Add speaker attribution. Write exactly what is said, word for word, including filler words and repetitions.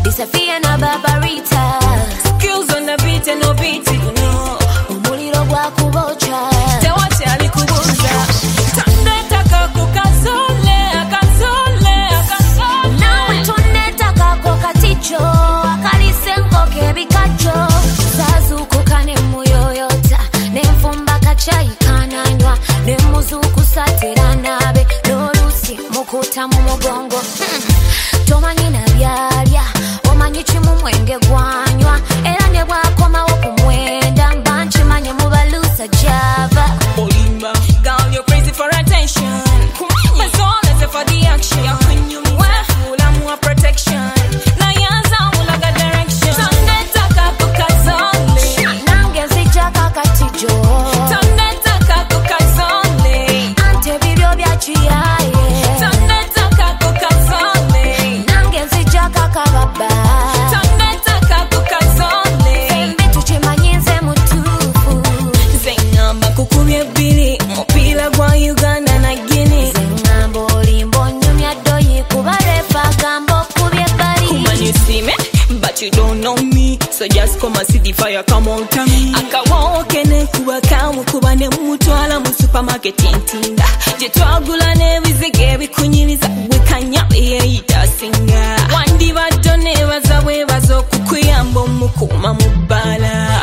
Speaker 1: Disappear na Barbarita.
Speaker 2: Skills on the beat and no beat, you know.
Speaker 1: Umuliro gwa kubocha.
Speaker 2: Te wache alikubuza. Tunetaka kukazole, akazole, akazole.
Speaker 1: Nawe tunetaka kokaticho, akalisenko kebikacho. Zazuku kane muyoyota, nemfumba kachai kananywa, nemuzuku satiranabe, nolusi mukuta mu mugongo. Tomanyi na byalya, omanyi chimu mwenge gwanywa, era ne bwakomawo kumwenda, mbanchi manye mubalusa java.
Speaker 2: Olimba, girl, you're crazy for attention. My soul is for the action. We're full of more protection. Na yanza ulaga direction. Tunetaka kukazole.
Speaker 1: Nange zijaka katijo.
Speaker 2: Tunetaka kukazole.
Speaker 1: Ante bibyo bya chiyaye.
Speaker 2: Tunetaka kukazole.
Speaker 1: Nange zijaka kababa.
Speaker 2: Tunetaka kukazole.
Speaker 1: Sembe tuchimanyinze mutufu.
Speaker 2: Zengamba kukubye bili. Mupila gwa Uganda na Guinea.
Speaker 1: Zengambo olimbo nyumya doyi kubarefa gambo kubye bali.
Speaker 2: Woman, you see me, but you don't know me. So just come and see the fire come out of me. Akawoke ne kuba kamu kuba ne mutwala mu supermarket intinda. Je twagula ne bizige bikunyiriza wekanya eyita singa. Wandi badone baza bwe bazo kukuyamba omukuma mu bala.